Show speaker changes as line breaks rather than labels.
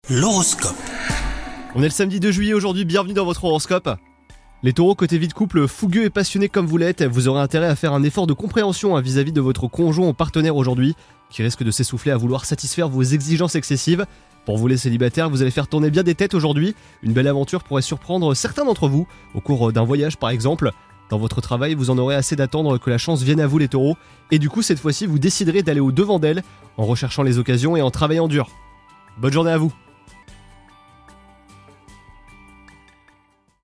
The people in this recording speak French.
L'horoscope.
On est le samedi 2 juillet aujourd'hui, bienvenue dans votre horoscope. Les taureaux, côté vie de couple, fougueux et passionnés comme vous l'êtes, vous aurez intérêt à faire un effort de compréhension vis-à-vis de votre conjoint ou partenaire aujourd'hui, qui risque de s'essouffler à vouloir satisfaire vos exigences excessives. Pour vous les célibataires, vous allez faire tourner bien des têtes aujourd'hui. Une belle aventure pourrait surprendre certains d'entre vous, au cours d'un voyage par exemple. Dans votre travail, vous en aurez assez d'attendre que la chance vienne à vous les taureaux, et du coup cette fois-ci vous déciderez d'aller au devant d'elle, en recherchant les occasions et en travaillant dur. Bonne journée à vous.